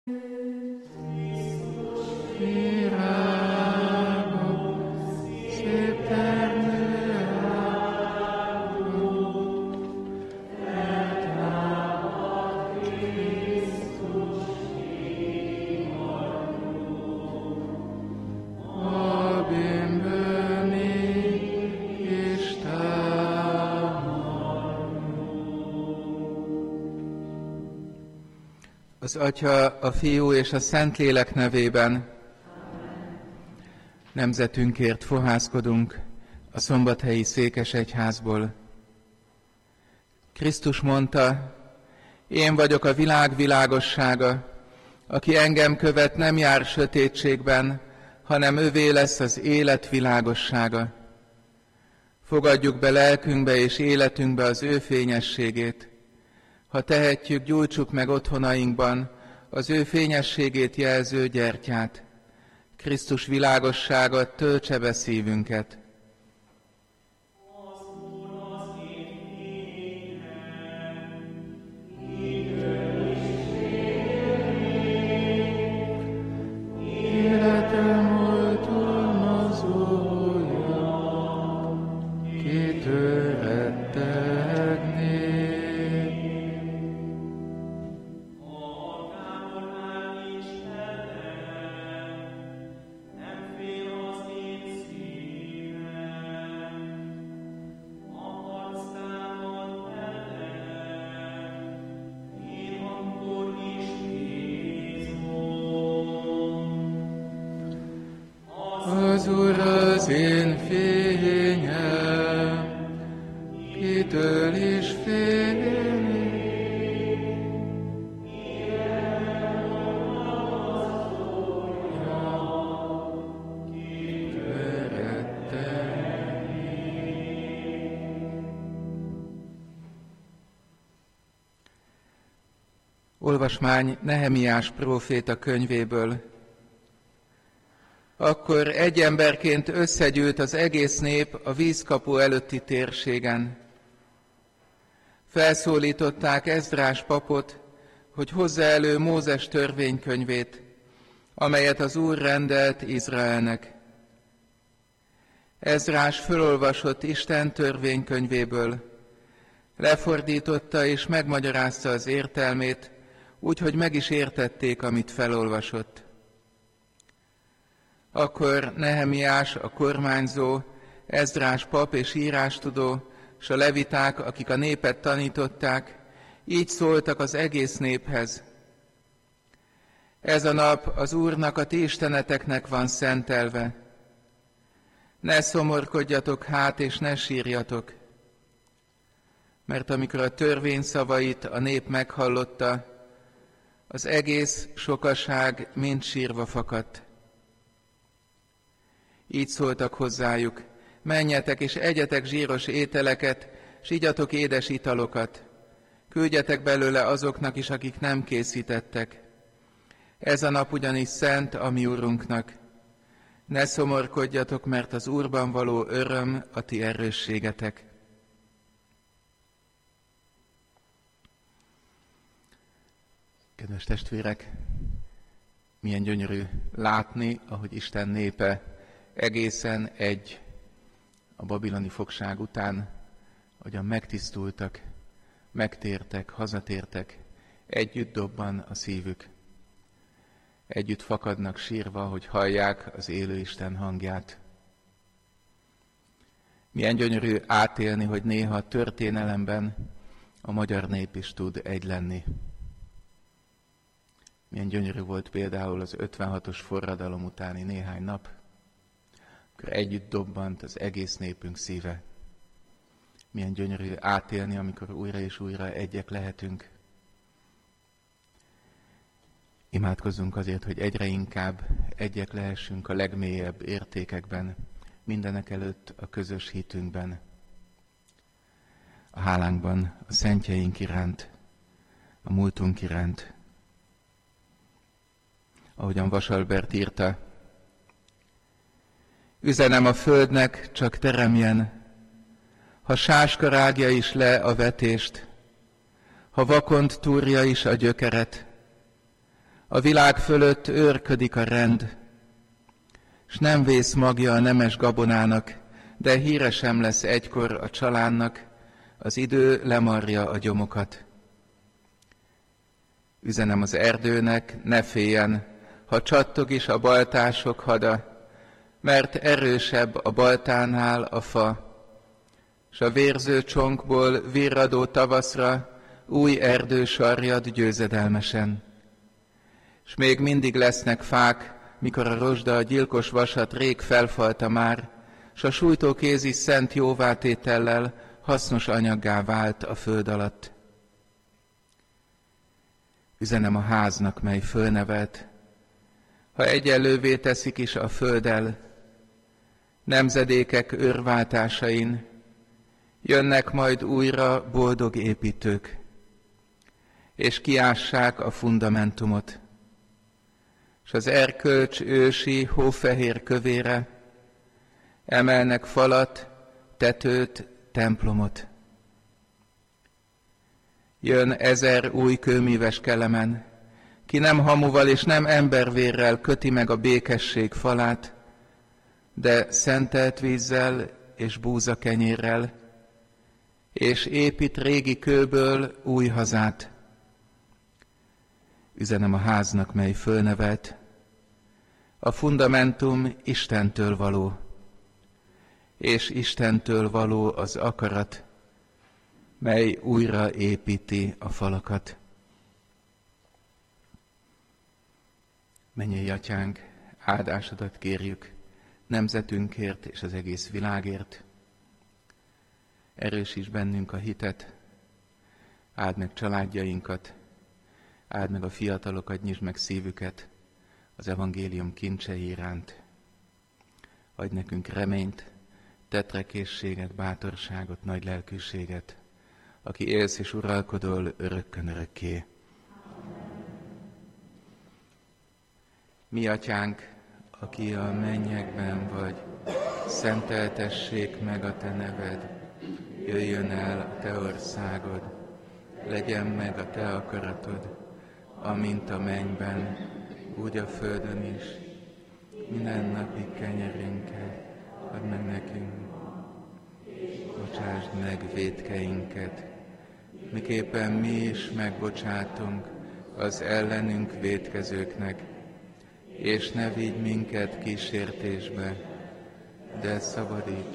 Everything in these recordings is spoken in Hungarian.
Az Atya, a Fiú és a Szentlélek nevében nemzetünkért fohászkodunk a Szombathelyi Székesegyházból. Krisztus mondta, én vagyok a világ világossága, aki engem követ, nem jár sötétségben, hanem övé lesz az élet világossága. Fogadjuk be lelkünkbe és életünkbe az ő fényességét. Ha tehetjük, gyújtsuk meg otthonainkban az ő fényességét jelző gyertyát. Krisztus világossága töltse be szívünket. Az Úr az én fényem, kitől is félni. Kitől retteni. Olvasmány Nehemiás próféta könyvéből. Akkor egy emberként összegyűlt az egész nép a vízkapu előtti térségen. Felszólították Ezdrás papot, hogy hozza elő Mózes törvénykönyvét, amelyet az Úr rendelt Izraelnek. Ezdrás fölolvasott Isten törvénykönyvéből, lefordította és megmagyarázta az értelmét, úgyhogy meg is értették, amit felolvasott. Akkor Nehemiás, a kormányzó, Ezdrás pap és írástudó, s a leviták, akik a népet tanították, így szóltak az egész néphez. Ez a nap az Úrnak, a ti isteneteknek van szentelve. Ne szomorkodjatok hát, és ne sírjatok. Mert amikor a törvény szavait a nép meghallotta, az egész sokaság mind sírva fakadt. Így szóltak hozzájuk, menjetek és egyetek zsíros ételeket, s igyatok édes italokat. Küldjetek belőle azoknak is, akik nem készítettek. Ez a nap ugyanis szent a mi Urunknak. Ne szomorkodjatok, mert az Úrban való öröm a ti erősségetek. Kedves testvérek, milyen gyönyörű látni, ahogy Isten népe egészen egy a babiloni fogság után, ahogyan megtisztultak, megtértek, hazatértek, együtt dobban a szívük. Együtt fakadnak sírva, hogy hallják az élő Isten hangját. Milyen gyönyörű átélni, hogy néha a történelemben a magyar nép is tud egy lenni. Milyen gyönyörű volt például az 56-os forradalom utáni néhány nap, akkor együtt dobbant az egész népünk szíve. Milyen gyönyörű átélni, amikor újra és újra egyek lehetünk. Imádkozzunk azért, hogy egyre inkább egyek lehessünk a legmélyebb értékekben, mindenek előtt a közös hitünkben, a hálánkban, a szentjeink iránt, a múltunk iránt. Ahogyan Vasalbert írta, üzenem a földnek, csak teremjen, ha sáska rágja is le a vetést, ha vakond túrja is a gyökeret, A világ fölött őrködik a rend, s nem vész magja a nemes gabonának, de híre sem lesz egykor a csalánnak, az idő lemarja a gyomokat. Üzenem az erdőnek, ne féljen, ha csattog is a baltások hada, mert erősebb a baltánál a fa, s a vérző csonkból virradó tavaszra új erdő sarjad győzedelmesen. S még mindig lesznek fák, mikor a rozsda a gyilkos vasat rég felfalta már, s a sújtókéz is szent jóvátétellel hasznos anyaggá vált a föld alatt. Üzenem a háznak, mely fölnevelt, ha egyenlővé teszik is a földdel, nemzedékek őrváltásain jönnek majd újra boldog építők, és kiássák a fundamentumot, s az erkölcs ősi hófehér kövére emelnek falat, tetőt, templomot. Jön 1000 új kőmíves kelemen, ki nem hamuval és nem embervérrel köti meg a békesség falát, de szentelt vízzel és búzakenyérrel, és épít régi kőből új hazát. Üzenem a háznak, mely fölnevelt, a fundamentum Istentől való, és Istentől való az akarat, mely újra építi a falakat. Mennyei Atyánk, áldásodat kérjük nemzetünkért és az egész világért. Erősíts bennünk a hitet, áld meg családjainkat, áld meg a fiatalokat, nyisd meg szívüket az evangélium kincsei iránt. Adj nekünk reményt, tetrekészséget, bátorságot, nagy lelkűséget, aki élsz és uralkodol örökkön örökké. Mi Atyánk, aki a mennyekben vagy, szenteltessék meg a te neved, jöjjön el a te országod, legyen meg a te akaratod, amint a mennyben, úgy a földön is. Minden napi kenyerünket add meg nekünk, bocsásd meg vétkeinket, miképpen mi is megbocsátunk az ellenünk vétkezőknek, és ne vigy minket kísértésbe, de szabadíts.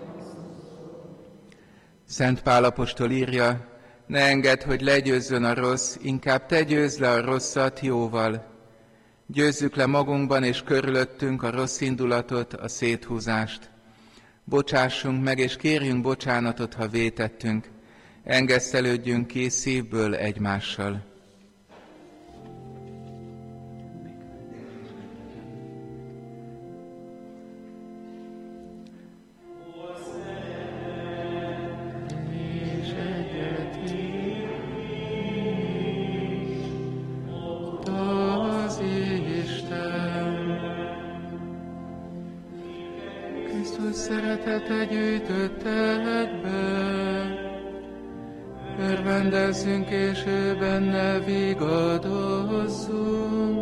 Szent Pál apostol írja, ne engedd, hogy legyőzzön a rossz, inkább te győzd le a rosszat jóval. Győzzük le magunkban és körülöttünk a rossz indulatot, a széthúzást. Bocsássunk meg, és kérjünk bocsánatot, ha vétettünk. Engesztelődjünk ki szívből egymással. Szeretete gyűjtötted be, örvendezzünk és ő benne vigadozzunk.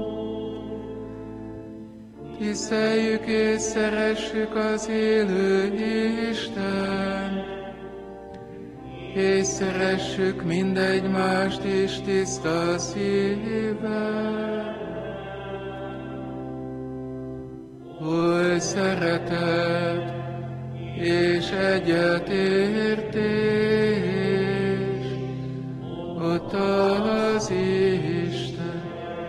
Tiszteljük és szeressük az élő Istent, és szeressük mindegymást is tiszta szívvel. Oly szeretet és egyetértés, ott az Isten.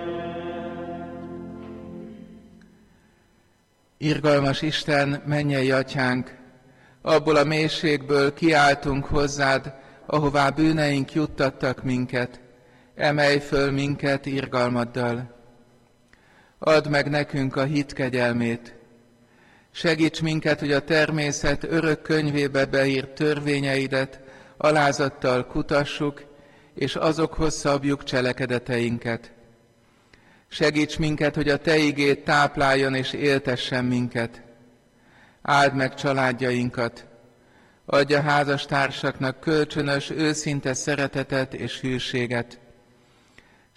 Irgalmas Isten, mennyei Atyánk, abból a mélységből kiáltunk hozzád, ahová bűneink juttattak minket, emelj föl minket irgalmaddal. Add meg nekünk a hit kegyelmét, segíts minket, hogy a természet örök könyvébe beírt törvényeidet alázattal kutassuk, és azokhoz szabjuk cselekedeteinket. Segíts minket, hogy a te igéd tápláljon és éltessen minket. Áld meg családjainkat, adj a házastársaknak kölcsönös, őszinte szeretetet és hűséget.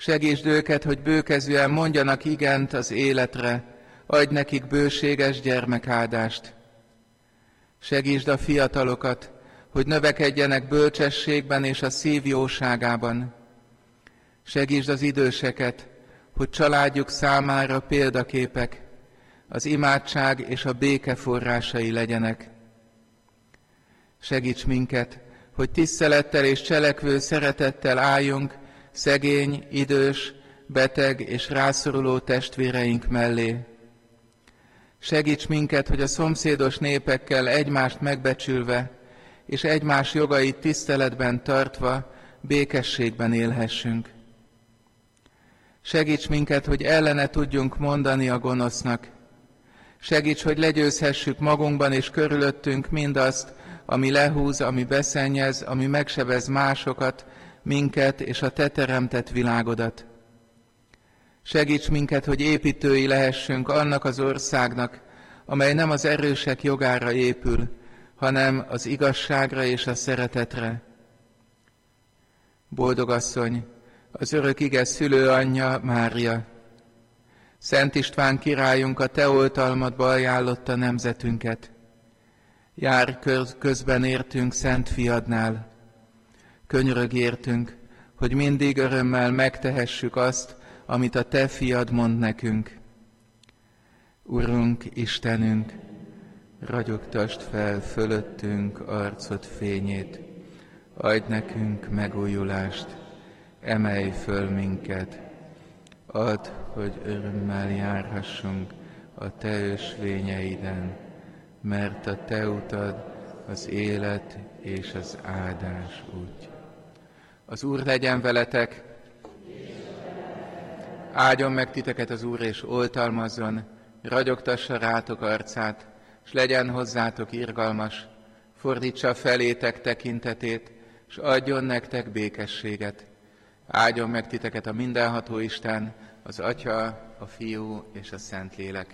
Segítsd őket, hogy bőkezűen mondjanak igent az életre, adj nekik bőséges gyermekáldást. Segítsd a fiatalokat, hogy növekedjenek bölcsességben és a szív jóságában. Segítsd az időseket, hogy családjuk számára példaképek, az imádság és a béke forrásai legyenek. Segíts minket, hogy tisztelettel és cselekvő szeretettel álljunk szegény, idős, beteg és rászoruló testvéreink mellé. Segíts minket, hogy a szomszédos népekkel egymást megbecsülve és egymás jogait tiszteletben tartva békességben élhessünk. Segíts minket, hogy ellene tudjunk mondani a gonosznak. Segíts, hogy legyőzhessük magunkban és körülöttünk mindazt, ami lehúz, ami beszennyez, ami megsebez másokat, minket és a te teremtett világodat. Segíts minket, hogy építői lehessünk annak az országnak, amely nem az erősek jogára épül, hanem az igazságra és a szeretetre. Boldog asszony, az örök ige szülőanyja Mária, Szent István királyunk a te oltalmadba ajánlotta nemzetünket. Járj közben értünk Szent Fiadnál. Könyörög értünk, hogy mindig örömmel megtehessük azt, amit a te fiad mond nekünk. Urunk, Istenünk, ragyogtasd fel fölöttünk arcod fényét, adj nekünk megújulást, emelj föl minket, add, hogy örömmel járhassunk a te ösvényeiden, mert a te utad az élet és az áldás út. Az Úr legyen veletek, áldjon meg titeket az Úr, és oltalmazzon, ragyogtassa rátok arcát, s legyen hozzátok irgalmas, fordítsa felétek tekintetét, s adjon nektek békességet. Áldjon meg titeket a mindenható Isten, az Atya, a Fiú és a Szentlélek.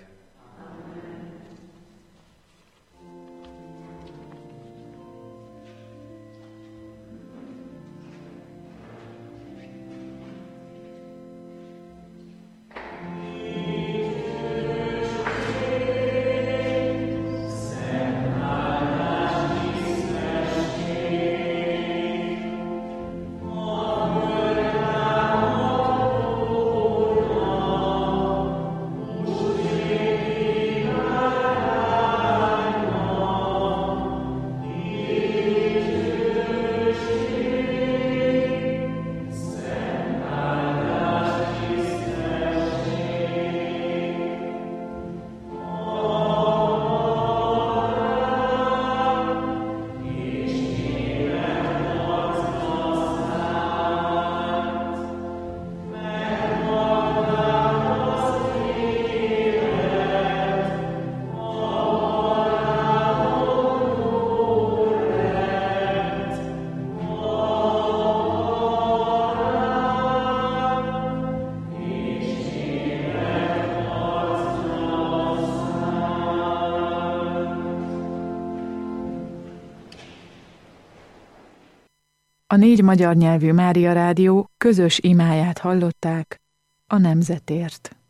A 4 magyar nyelvű Mária Rádió közös imáját hallották a nemzetért.